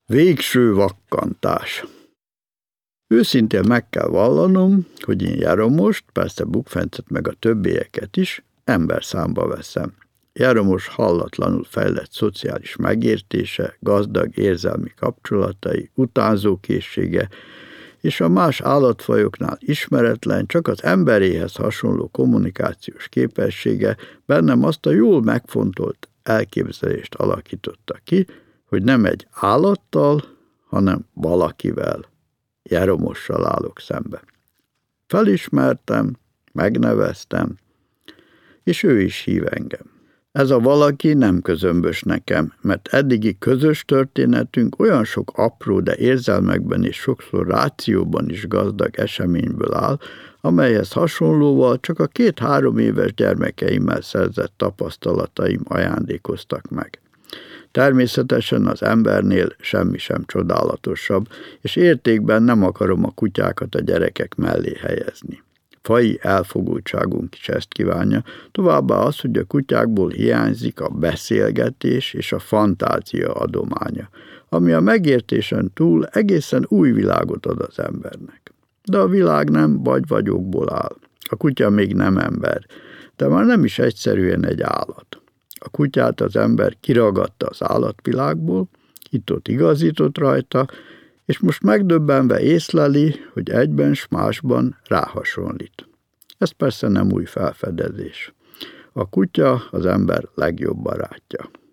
Végső vakkantás. Őszintén meg kell vallanom, hogy én Járomost, persze Bukfencet meg a többieket is emberszámba veszem. Járomos hallatlanul fejlett szociális megértése, gazdag érzelmi kapcsolatai, utánzókészsége és a más állatfajoknál ismeretlen, csak az emberéhez hasonló kommunikációs képessége bennem azt a jól megfontolt elképzelést alakította ki, hogy nem egy állattal, hanem valakivel, Járomossal állok szembe. Felismertem, megneveztem, és ő is hív engem. Ez a valaki nem közömbös nekem, mert eddigi közös történetünk olyan sok apró, de érzelmekben és sokszor rációban is gazdag eseményből áll, amelyhez hasonlóval csak a 2-3 éves gyermekeimmel szerzett tapasztalataim ajándékoztak meg. Természetesen az embernél semmi sem csodálatosabb, és értékben nem akarom a kutyákat a gyerekek mellé helyezni. Faji elfogultságunk is ezt kívánja, továbbá az, hogy a kutyákból hiányzik a beszélgetés és a fantázia adománya, ami a megértésen túl egészen új világot ad az embernek. De a világ nem vagy-vagyokból áll. A kutya még nem ember, de már nem is egyszerűen egy állat. A kutyát az ember kiragadta az állatvilágból, itt-ott igazított rajta, és most megdöbbenve észleli, hogy egyben s másban ráhasonlít. Ez persze nem új felfedezés. A kutya az ember legjobb barátja.